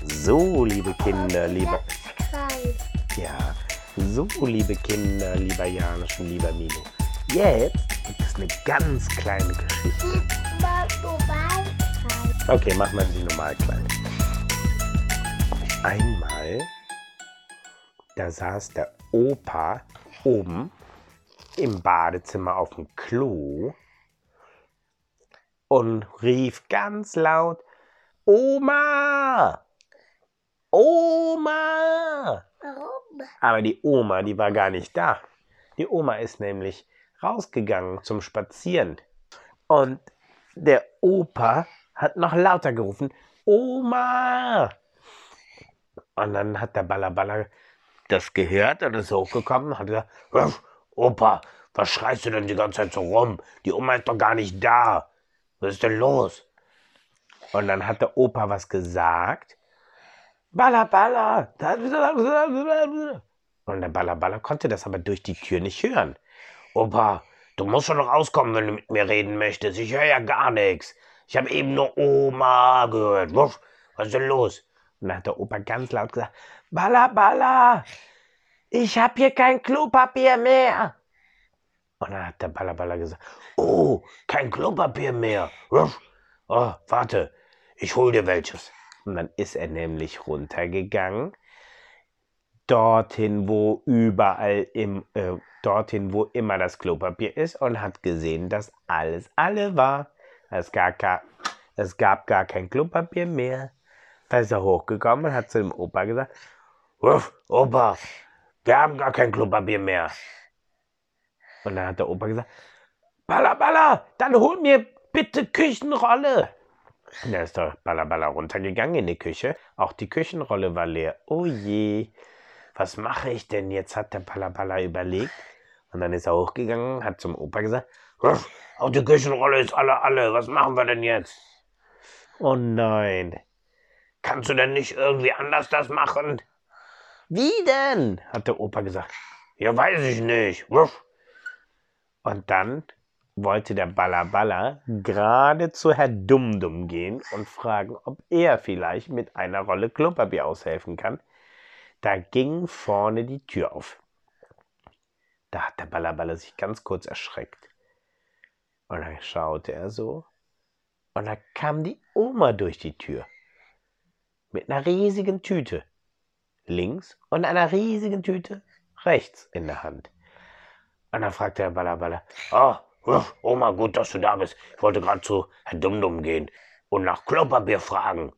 So, liebe Kinder, liebe Kinder, lieber Janusz und lieber Milo. Jetzt gibt es eine ganz kleine Geschichte. Okay, machen wir sie normal klein. Einmal, da saß der Opa oben im Badezimmer auf dem Klo und rief ganz laut: Oma! Oma! Warum? Aber die Oma, die war gar nicht da. Die Oma ist nämlich rausgegangen zum Spazieren. Und der Opa hat noch lauter gerufen: Oma! Und dann hat der Balla das gehört und ist hochgekommen und hat gesagt: Opa, was schreist du denn die ganze Zeit so rum? Die Oma ist doch gar nicht da. Was ist denn los? Und dann hat der Opa was gesagt. Balla. Und der Balla konnte das aber durch die Tür nicht hören. Opa, du musst schon rauskommen, wenn du mit mir reden möchtest. Ich höre ja gar nichts. Ich habe eben nur Oma gehört. Was ist denn los? Und dann hat der Opa ganz laut gesagt: Balla, ich habe hier kein Klopapier mehr. Und dann hat der Balla gesagt: Oh, kein Klopapier mehr. Oh, warte, ich hol dir welches. Und dann ist er nämlich runtergegangen, dorthin, wo immer das Klopapier ist, und hat gesehen, dass alles alle war. Es gab gar kein Klopapier mehr. Da ist er hochgekommen und hat zu dem Opa gesagt: Opa, wir haben gar kein Klopapier mehr. Und dann hat der Opa gesagt: Balla, dann hol mir bitte Küchenrolle. Und da ist der Balla runtergegangen in die Küche. Auch die Küchenrolle war leer. Oh je, was mache ich denn jetzt, hat der Balla überlegt. Und dann ist er hochgegangen, hat zum Opa gesagt: Auch die Küchenrolle ist alle. Was machen wir denn jetzt? Oh nein. Kannst du denn nicht irgendwie anders das machen? Wie denn? Hat der Opa gesagt. Ja, weiß ich nicht. Und dann wollte der Balla gerade zu Herr Dumdum gehen und fragen, ob er vielleicht mit einer Rolle Klopapier aushelfen kann. Da ging vorne die Tür auf. Da hat der Balla sich ganz kurz erschreckt. Und dann schaute er so. Und da kam die Oma durch die Tür. Mit einer riesigen Tüte links und einer riesigen Tüte rechts in der Hand. Und dann fragte der Balla: Oma, gut, dass du da bist. Ich wollte gerade zu Herr Dumdum gehen und nach Klopapier fragen.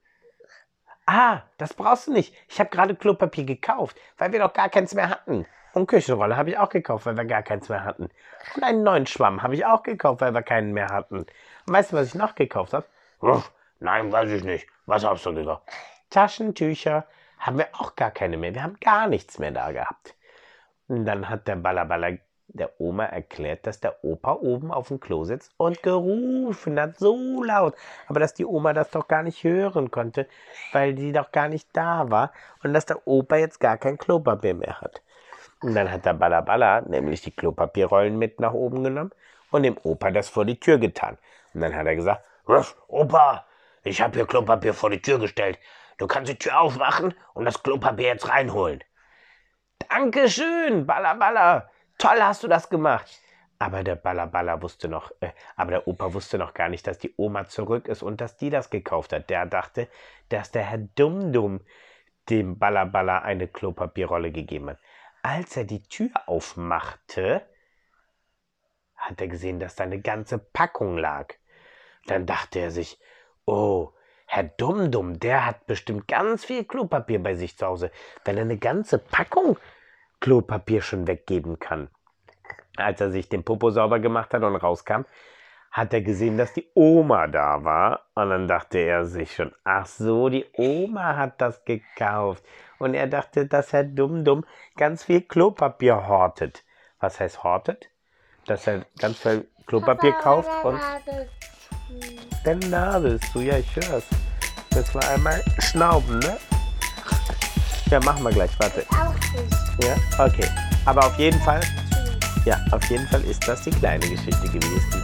Ah, das brauchst du nicht. Ich habe gerade Klopapier gekauft, weil wir doch gar keins mehr hatten. Und Küchenrolle habe ich auch gekauft, weil wir gar keins mehr hatten. Und einen neuen Schwamm habe ich auch gekauft, weil wir keinen mehr hatten. Und weißt du, was ich noch gekauft habe? Nein, weiß ich nicht. Was hast du gekauft? Taschentücher haben wir auch gar keine mehr. Wir haben gar nichts mehr da gehabt. Und dann hat der Balla der Oma erklärt, dass der Opa oben auf dem Klo sitzt und gerufen hat, so laut, aber dass die Oma das doch gar nicht hören konnte, weil die doch gar nicht da war und dass der Opa jetzt gar kein Klopapier mehr hat. Und dann hat der Balla nämlich die Klopapierrollen mit nach oben genommen und dem Opa das vor die Tür getan. Und dann hat er gesagt: Opa, ich habe hier Klopapier vor die Tür gestellt. Du kannst die Tür aufmachen und das Klopapier jetzt reinholen. Dankeschön, Balla. Toll hast du das gemacht. Aber der Balla wusste noch, aber der Opa wusste noch gar nicht, dass die Oma zurück ist und dass die das gekauft hat. Der dachte, dass der Herr Dumdum dem Balla eine Klopapierrolle gegeben hat. Als er die Tür aufmachte, hat er gesehen, dass da eine ganze Packung lag. Dann dachte er sich: Oh, Herr Dumdum, der hat bestimmt ganz viel Klopapier bei sich zu Hause, wenn er eine ganze Packung Klopapier schon weggeben kann. Als er sich den Popo sauber gemacht hat und rauskam, hat er gesehen, dass die Oma da war. Und dann dachte er sich schon: Ach so, die Oma hat das gekauft. Und er dachte, dass Herr Dumdum ganz viel Klopapier hortet. Was heißt hortet? Dass er ganz viel Klopapier kauft und... Deine Nase ist zu, ja, ich hör's. Müssen wir einmal schnauben, ne? Ja, machen wir gleich, warte. Auch nicht. Ja, okay. Aber auf jeden Fall ist das die kleine Geschichte gewesen.